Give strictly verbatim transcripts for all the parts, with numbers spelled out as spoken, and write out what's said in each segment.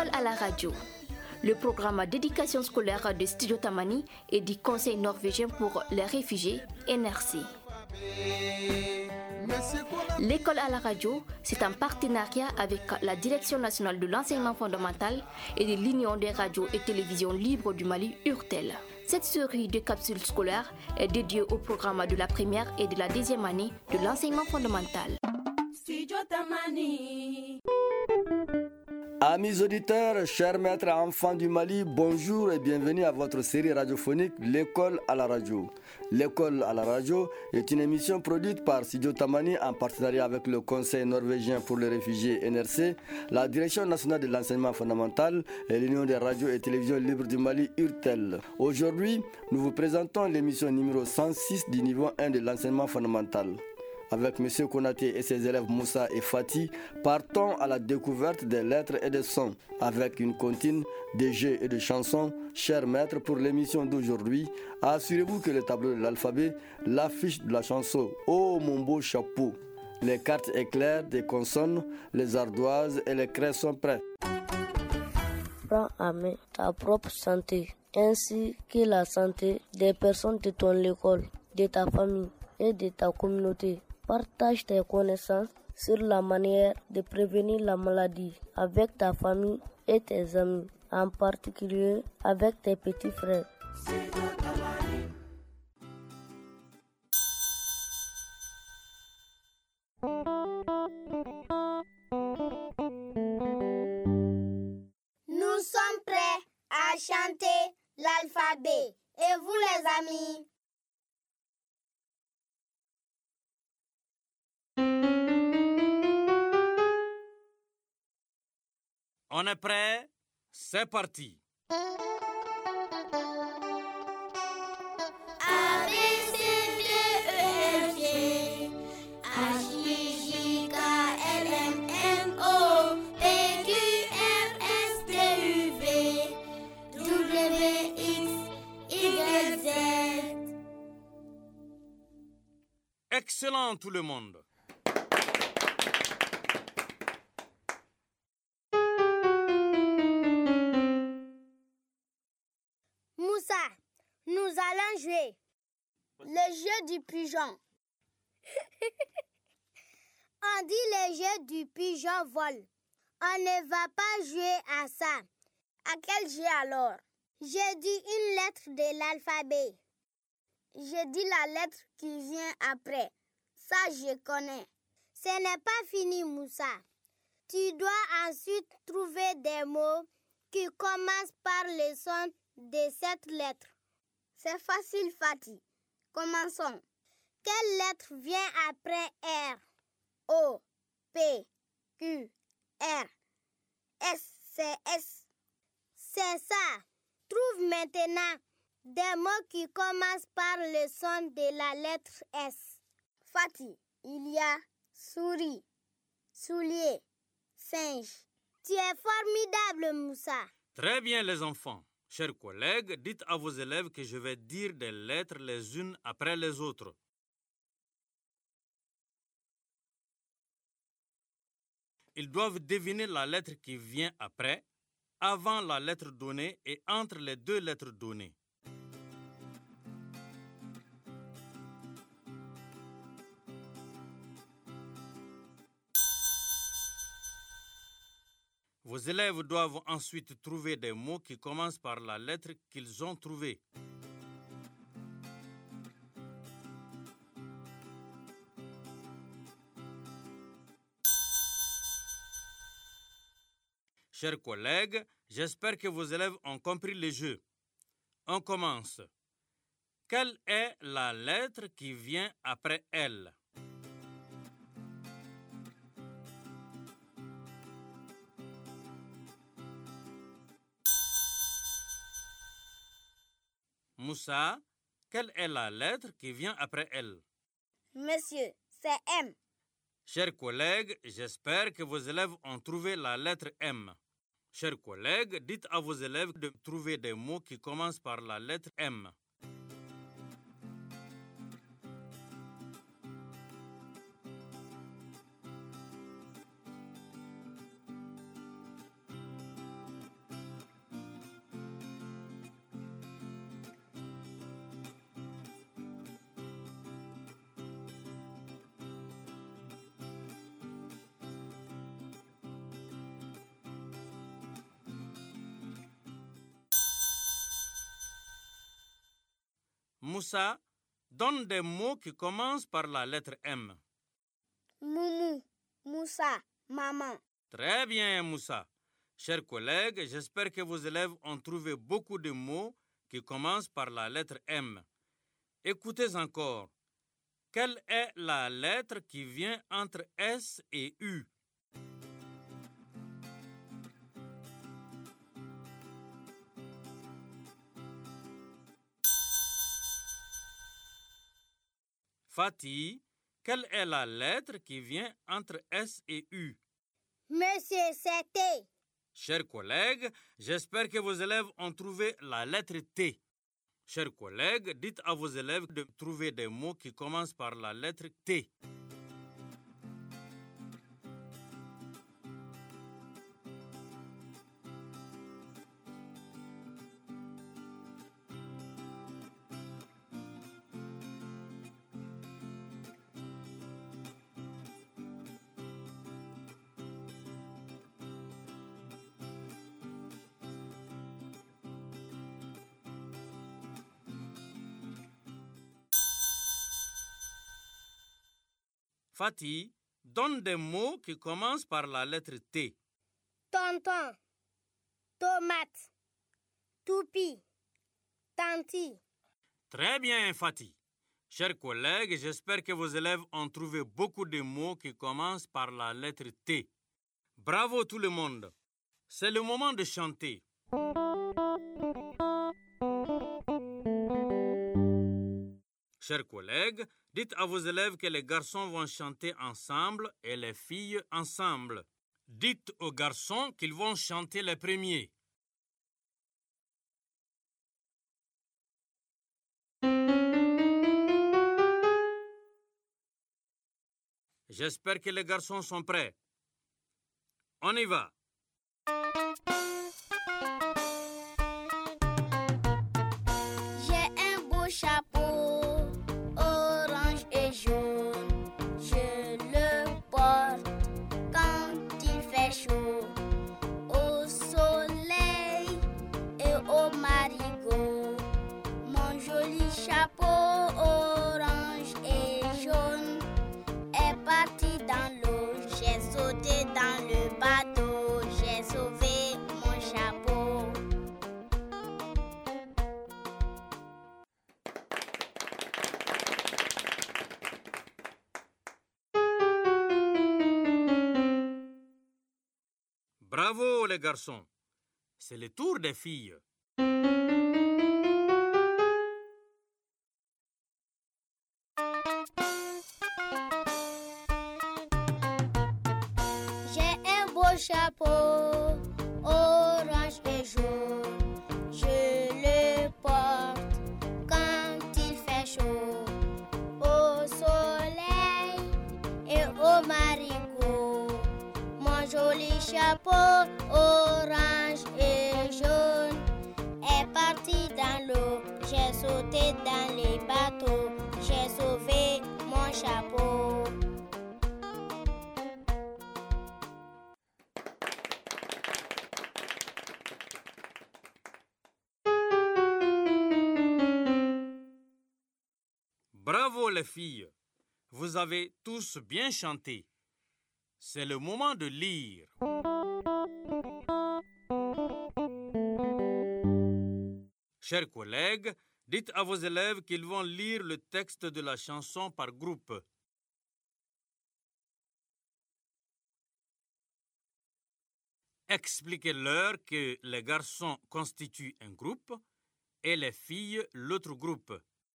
L'école à la radio, le programme d'éducation scolaire de Studio Tamani et du Conseil norvégien pour les réfugiés, N R C. L'école à la radio, c'est un partenariat avec la Direction nationale de l'enseignement fondamental et de l'Union des radios et télévisions libres du Mali, U R T E L. Cette série de capsules scolaires est dédiée au programme de la première et de la deuxième année de l'enseignement fondamental. Studio Tamani. Amis auditeurs, chers maîtres et enfants du Mali, bonjour et bienvenue à votre série radiophonique L'école à la radio. L'école à la radio est une émission produite par Studio Tamani en partenariat avec le Conseil norvégien pour les réfugiés N R C, la Direction nationale de l'enseignement fondamental et l'Union des radios et télévisions libres du Mali, U R T E L. Aujourd'hui, nous vous présentons l'émission numéro cent six du niveau un de l'enseignement fondamental. Avec M. Konaté et ses élèves Moussa et Fatih, partons à la découverte des lettres et des sons. Avec une comptine de jeux et de chansons, chers maîtres, pour l'émission d'aujourd'hui, assurez-vous que le tableau de l'alphabet, l'affiche de la chanson « Oh mon beau chapeau », les cartes éclairs des consonnes, les ardoises et les craies sont prêts. Prends à main ta propre santé, ainsi que la santé des personnes de ton école, de ta famille et de ta communauté. Partage tes connaissances sur la manière de prévenir la maladie avec ta famille et tes amis, en particulier avec tes petits frères. Nous sommes prêts à chanter l'alphabet. Et vous les amis? On est prêt? C'est parti. A, B, C, D, E, F, G H, I, J, K, L, M, N, O P, Q, R, S, T, U, V W, X, Y, Z. Excellent tout le monde. Moussa, nous allons jouer le jeu du pigeon. On dit le jeu du pigeon vol. On ne va pas jouer à ça. À quel jeu alors? J'ai dit une lettre de l'alphabet. J'ai dit la lettre qui vient après. Ça, je connais. Ce n'est pas fini, Moussa. Tu dois ensuite trouver des mots qui commencent par le son de cette lettre. C'est facile, Fatih. Commençons. Quelle lettre vient après R? O, P, Q, R, S, c'est S. C'est ça. Trouve maintenant des mots qui commencent par le son de la lettre S. Fatih, il y a souris, soulier, singe. Tu es formidable, Moussa. Très bien les enfants. Chers collègues, dites à vos élèves que je vais dire des lettres les unes après les autres. Ils doivent deviner la lettre qui vient après, avant la lettre donnée et entre les deux lettres données. Vos élèves doivent ensuite trouver des mots qui commencent par la lettre qu'ils ont trouvée. Chers collègues, j'espère que vos élèves ont compris le jeu. On commence. Quelle est la lettre qui vient après elle? Moussa, quelle est la lettre qui vient après elle? Monsieur, c'est M. Chers collègues, j'espère que vos élèves ont trouvé la lettre M. Chers collègues, dites à vos élèves de trouver des mots qui commencent par la lettre M. Moussa, donne des mots qui commencent par la lettre M. Moumou, Moussa, maman. Très bien, Moussa. Chers collègues, j'espère que vos élèves ont trouvé beaucoup de mots qui commencent par la lettre M. Écoutez encore. Quelle est la lettre qui vient entre S et U? Fatih, quelle est la lettre qui vient entre S et U? Monsieur, c'est T. Chers collègues, j'espère que vos élèves ont trouvé la lettre T. Chers collègues, dites à vos élèves de trouver des mots qui commencent par la lettre T. Fatih, donne des mots qui commencent par la lettre T. Tonton, tomate, toupie, tanti. Très bien, Fatih. Chers collègues, j'espère que vos élèves ont trouvé beaucoup de mots qui commencent par la lettre T. Bravo tout le monde. C'est le moment de chanter. Chers collègues, dites à vos élèves que les garçons vont chanter ensemble et les filles ensemble. Dites aux garçons qu'ils vont chanter les premiers. J'espère que les garçons sont prêts. On y va. J'ai un beau chapeau, orange et jaune. Je le porte quand il fait chaud, au soleil et au marigot. Mon joli chapeau orange et jaune est parti dans l'eau. J'ai sauté dans le bateau, j'ai sauvé mon chapeau. Bravo les garçons. C'est le tour des filles. J'ai un beau chapeau, orange et jaune. Je le porte quand il fait chaud, au soleil et au marigot. Mon joli chapeau, orange et jaune, est parti dans l'eau. J'ai sauté dans les bateaux, j'ai sauvé mon chapeau. Bravo les filles. Vous avez tous bien chanté. C'est le moment de lire. Chers collègues, dites à vos élèves qu'ils vont lire le texte de la chanson par groupe. Expliquez-leur que les garçons constituent un groupe et les filles l'autre groupe.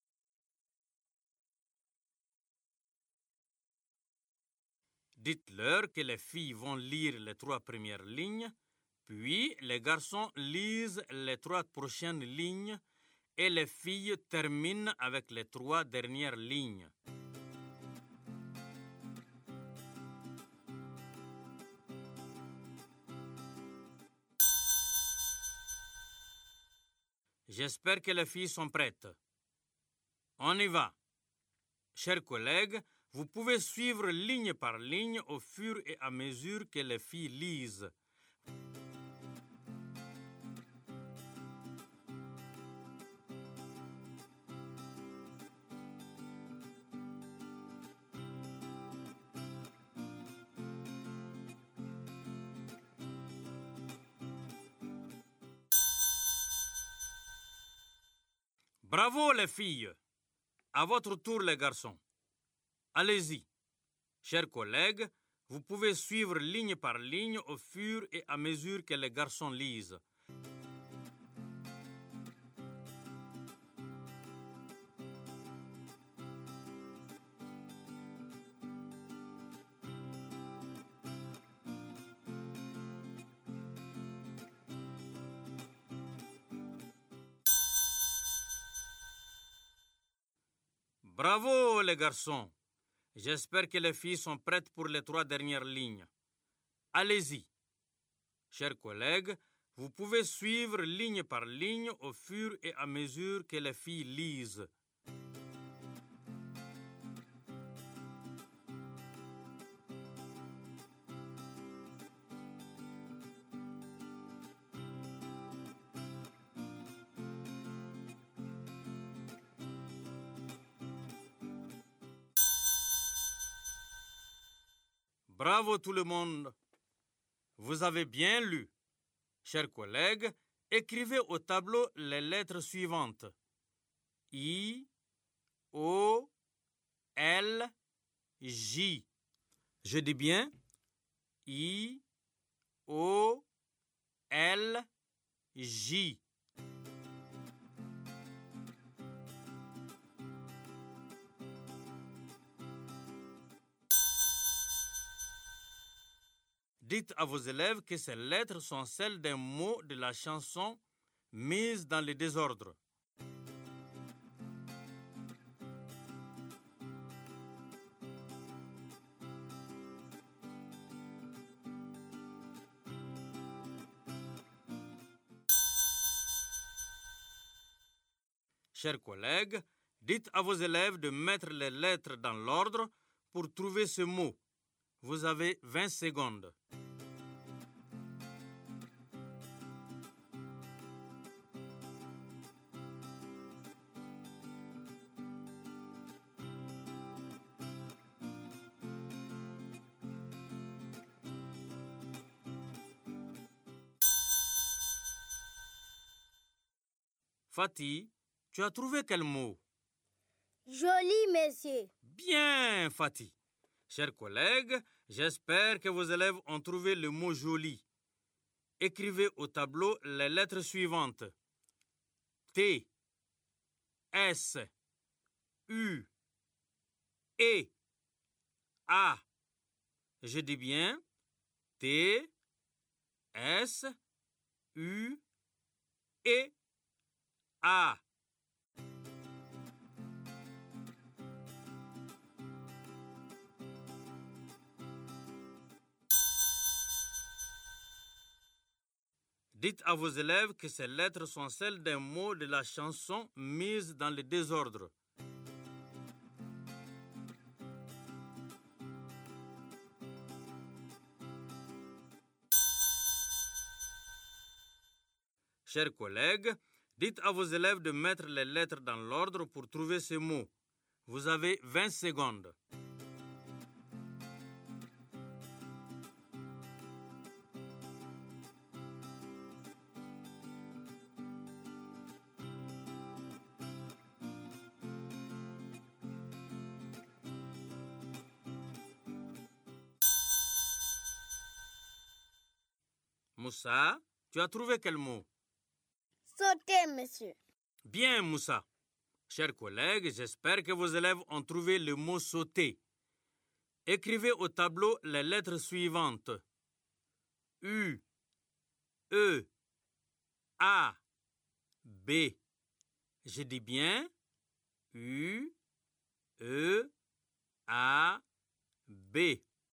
Dites-leur que les filles vont lire les trois premières lignes, puis les garçons lisent les trois prochaines lignes et les filles terminent avec les trois dernières lignes. J'espère que les filles sont prêtes. On y va. Chers collègues, vous pouvez suivre ligne par ligne au fur et à mesure que les filles lisent. Bravo les filles. À votre tour les garçons. Allez-y. Chers collègues, vous pouvez suivre ligne par ligne au fur et à mesure que les garçons lisent. Bravo les garçons. J'espère que les filles sont prêtes pour les trois dernières lignes. Allez-y. Chers collègues, vous pouvez suivre ligne par ligne au fur et à mesure que les filles lisent. Bravo tout le monde. Vous avez bien lu. Chers collègues, écrivez au tableau les lettres suivantes. I, O, L, J. Je dis bien I, O, L, J. Dites à vos élèves que ces lettres sont celles d'un mot de la chanson mise dans le désordre. Chers collègues, dites à vos élèves de mettre les lettres dans l'ordre pour trouver ce mot. Vous avez vingt secondes. Fatih, tu as trouvé quel mot? Joli, monsieur. Bien, Fatih. Chers collègues, j'espère que vos élèves ont trouvé le mot joli. Écrivez au tableau les lettres suivantes. T, S, U, E, A. Je dis bien T, S, U, E, A. Dites à vos élèves que ces lettres sont celles d'un mot de la chanson mise dans le désordre. Chers collègues, dites à vos élèves de mettre les lettres dans l'ordre pour trouver ce mot. Vous avez vingt secondes. Moussa, tu as trouvé quel mot? Sauter, monsieur. Bien, Moussa. Chers collègues, j'espère que vos élèves ont trouvé le mot sauter. Écrivez au tableau les lettres suivantes. U, E, A, B. Je dis bien U, E, A, B.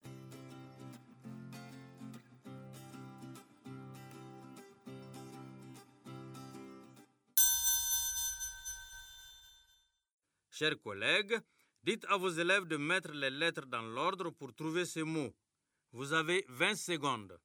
Chers collègues, dites à vos élèves de mettre les lettres dans l'ordre pour trouver ce mot. Vous avez vingt secondes.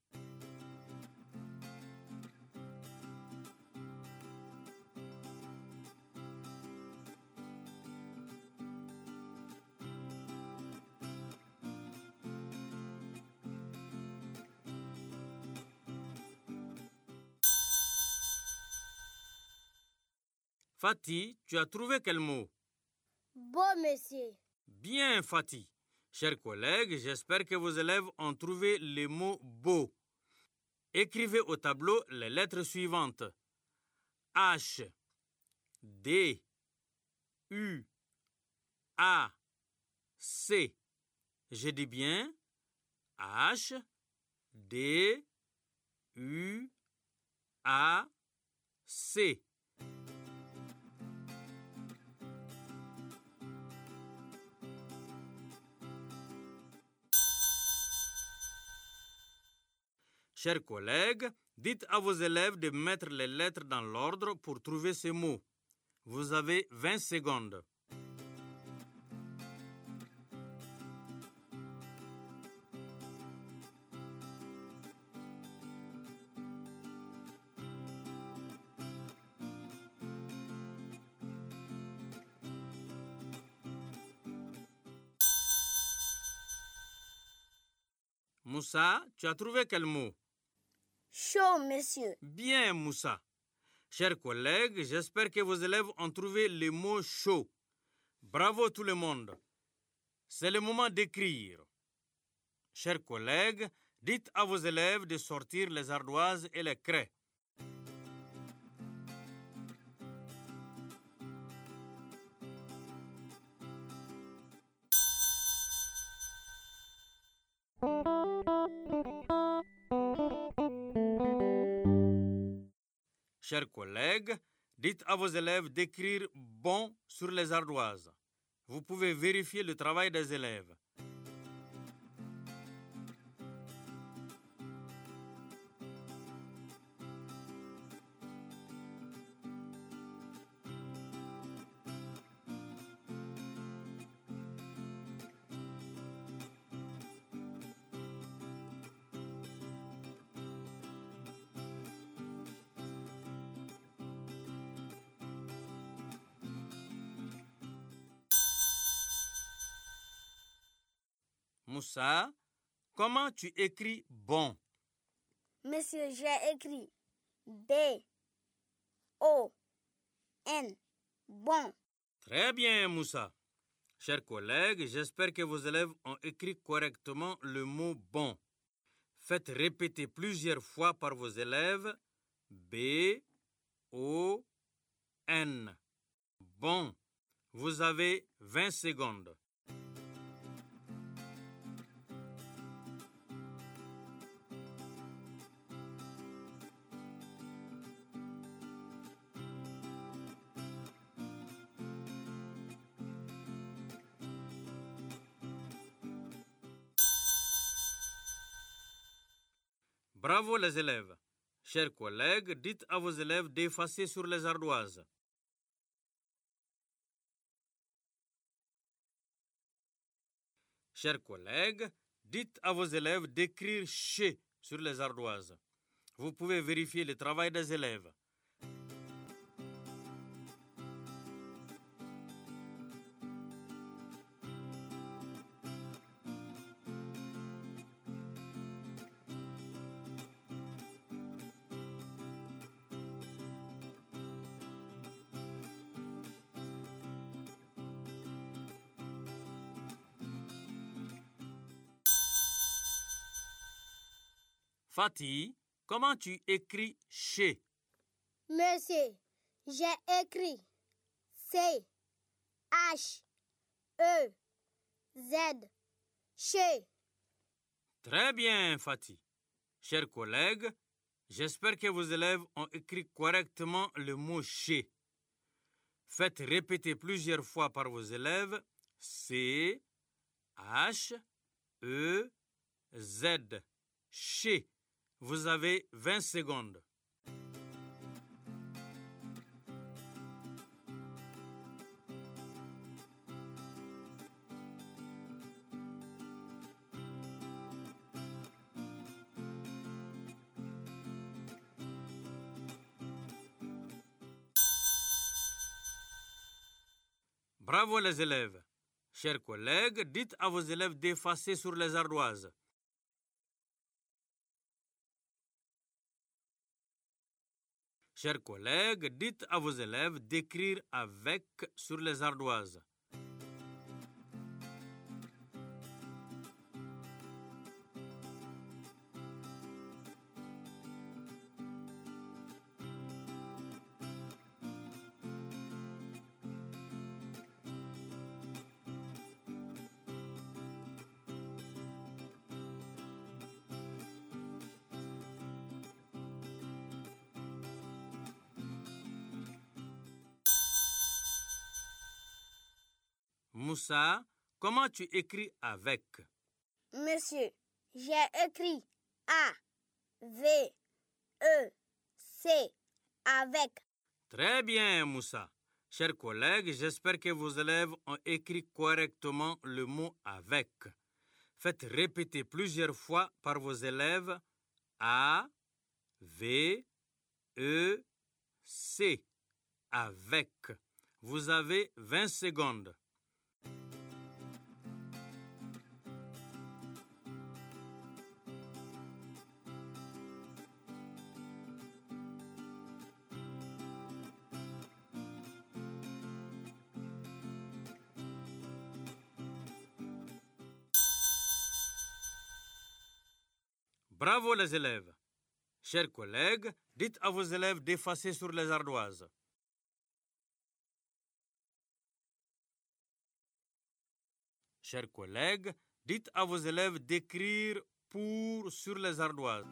Fatih, tu as trouvé quel mot? Beau, monsieur. Bien, Fatih. Chers collègues, j'espère que vos élèves ont trouvé les mots beau. Écrivez au tableau les lettres suivantes. H, D, U, A, C. Je dis bien H, D, U, A, C. Chers collègues, dites à vos élèves de mettre les lettres dans l'ordre pour trouver ces mots. Vous avez vingt secondes. Moussa, tu as trouvé quel mot? Chaud, monsieur. Bien, Moussa. Chers collègues, j'espère que vos élèves ont trouvé le mot chaud. Bravo tout le monde. C'est le moment d'écrire. Chers collègues, dites à vos élèves de sortir les ardoises et les craies. Chers collègues, dites à vos élèves d'écrire « bon » sur les ardoises. Vous pouvez vérifier le travail des élèves. Moussa, comment tu écris « bon » ? Monsieur, j'ai écrit B, O, N, bon. Très bien, Moussa. Chers collègues, j'espère que vos élèves ont écrit correctement le mot « bon ». Faites répéter plusieurs fois par vos élèves B, O, N. Bon, vous avez vingt secondes. Bravo les élèves. Chers collègues, dites à vos élèves d'effacer sur les ardoises. Chers collègues, dites à vos élèves d'écrire « chez » sur les ardoises. Vous pouvez vérifier le travail des élèves. Fatih, comment tu écris « chez » ? Monsieur, j'ai écrit C, H, E, Z, chez. Très bien, Fatih. Chers collègues, j'espère que vos élèves ont écrit correctement le mot « chez ». Faites répéter plusieurs fois par vos élèves C, H, E, Z, chez. Vous avez vingt secondes. Bravo les élèves. Chers collègues, dites à vos élèves d'effacer sur les ardoises. Chers collègues, dites à vos élèves d'écrire avec sur les ardoises. Moussa, comment tu écris avec? Monsieur, j'ai écrit A, V, E, C, avec. Très bien, Moussa. Chers collègues, j'espère que vos élèves ont écrit correctement le mot avec. Faites répéter plusieurs fois par vos élèves A, V, E, C, avec. Vous avez vingt secondes. Bravo les élèves. Chers collègues, dites à vos élèves d'effacer sur les ardoises. Chers collègues, dites à vos élèves d'écrire pour sur les ardoises.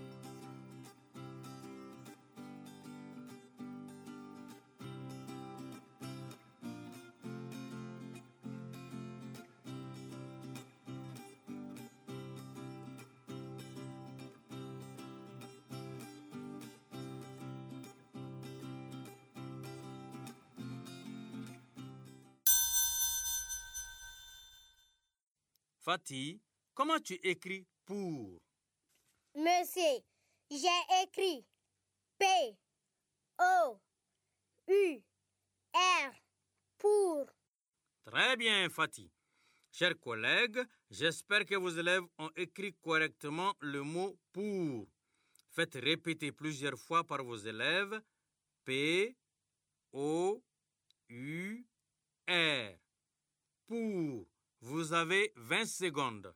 Fatih, comment tu écris pour? Monsieur, j'ai écrit P, O, U, R, pour. Très bien, Fatih. Chers collègues, j'espère que vos élèves ont écrit correctement le mot pour. Faites répéter plusieurs fois par vos élèves P, O, U, R. Pour. Vous avez vingt secondes.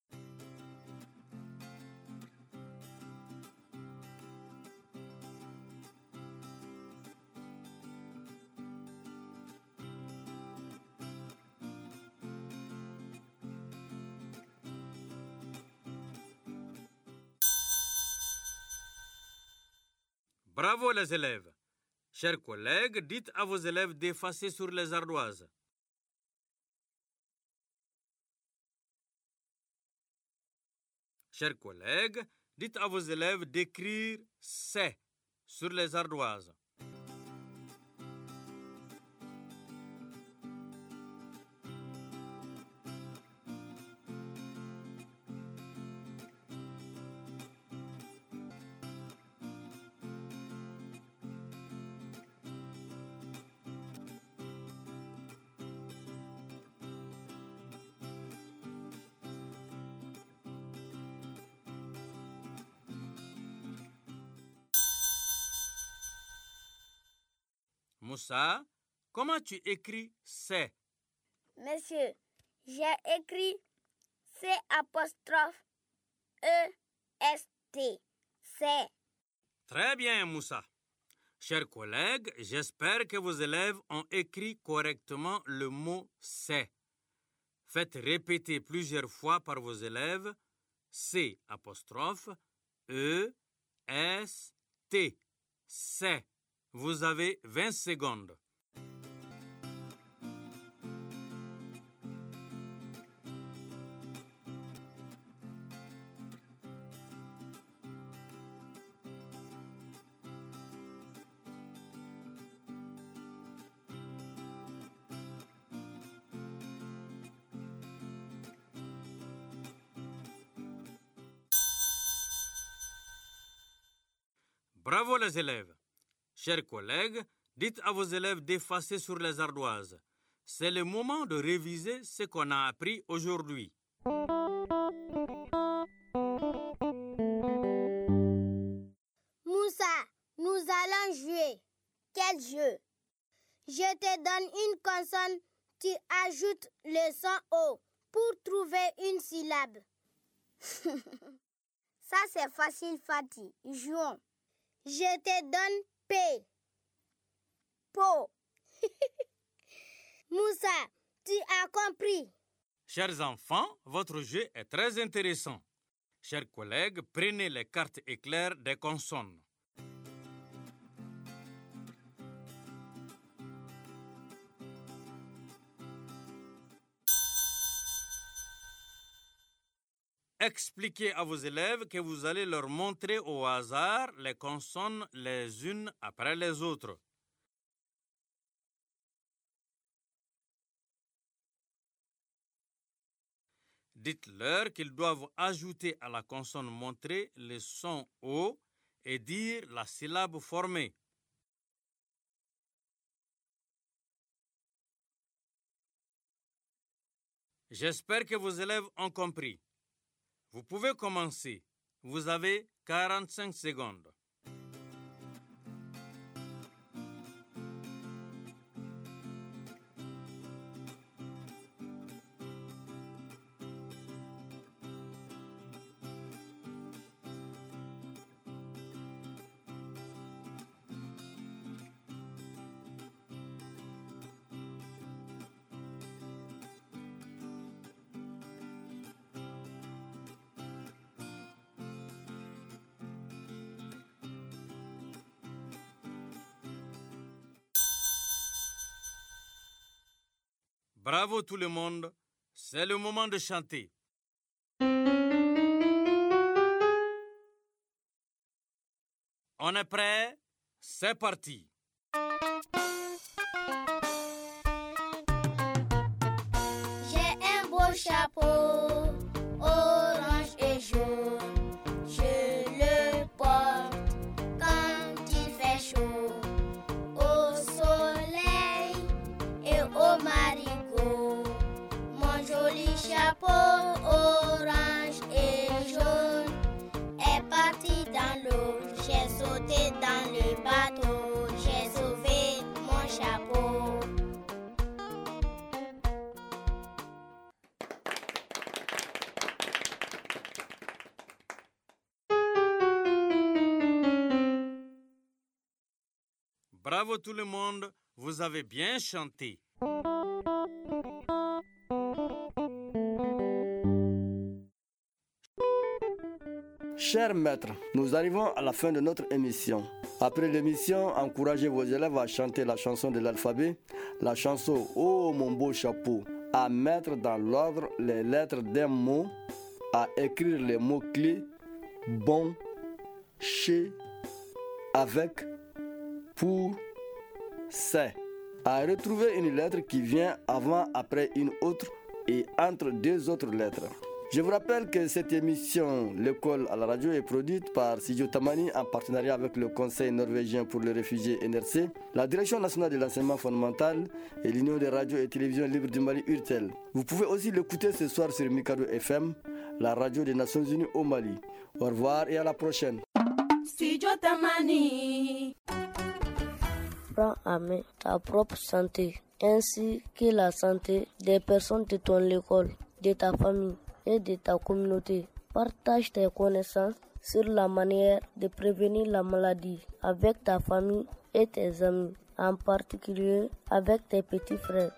Bravo les élèves. Chers collègues, dites à vos élèves d'effacer sur les ardoises. Chers collègues, dites à vos élèves d'écrire « c'est » sur les ardoises. Moussa, comment tu écris « c'est » ? Monsieur, j'ai écrit C apostrophe E S T. C'est. Très bien, Moussa. Chers collègues, j'espère que vos élèves ont écrit correctement le mot « c'est ». Faites répéter plusieurs fois par vos élèves C apostrophe E S T. C'est. Vous avez vingt secondes. Bravo les élèves. Chers collègues, dites à vos élèves d'effacer sur les ardoises. C'est le moment de réviser ce qu'on a appris aujourd'hui. Moussa, nous allons jouer quel jeu? Je te donne une consonne, tu ajoutes le son O pour trouver une syllabe. Ça c'est facile, Fatih. Jouons. Je te donne P. Po. Moussa, tu as compris? Chers enfants, votre jeu est très intéressant. Chers collègues, prenez les cartes éclairs des consonnes. Expliquez à vos élèves que vous allez leur montrer au hasard les consonnes les unes après les autres. Dites-leur qu'ils doivent ajouter à la consonne montrée le son O et dire la syllabe formée. J'espère que vos élèves ont compris. Vous pouvez commencer. Vous avez quarante-cinq secondes. Bravo tout le monde, c'est le moment de chanter. On est prêt? C'est parti. J'ai un beau chapeau, orange et jaune. Je le porte quand il fait chaud, au soleil et au marigot. Mon joli chapeau orange et jaune est parti dans l'eau. J'ai sauté dans le bateau, j'ai sauvé mon chapeau. Bravo tout le monde, vous avez bien chanté. Chers maîtres, nous arrivons à la fin de notre émission. Après l'émission, encouragez vos élèves à chanter la chanson de l'alphabet, la chanson « Oh mon beau chapeau », à mettre dans l'ordre les lettres d'un mot, à écrire les mots-clés « bon »,« chez »,« avec »,« pour »,« c'est », à retrouver une lettre qui vient avant, après une autre et entre deux autres lettres. Je vous rappelle que cette émission, l'école à la radio, est produite par Studio Tamani en partenariat avec le Conseil norvégien pour les réfugiés N R C, la Direction nationale de l'enseignement fondamental et l'Union des radios et télévisions libres du Mali, U R T E L. Vous pouvez aussi l'écouter ce soir sur Mikado F M, la radio des Nations Unies au Mali. Au revoir et à la prochaine. Studio Tamani. Prends à main ta propre santé, ainsi que la santé des personnes de ton école, de ta famille et de ta communauté. Partage tes connaissances sur la manière de prévenir la maladie avec ta famille et tes amis, en particulier avec tes petits frères.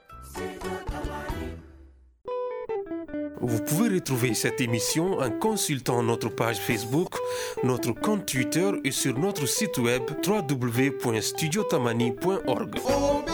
Vous pouvez retrouver cette émission en consultant notre page Facebook, notre compte Twitter et sur notre site web w w w point studio tamani point org.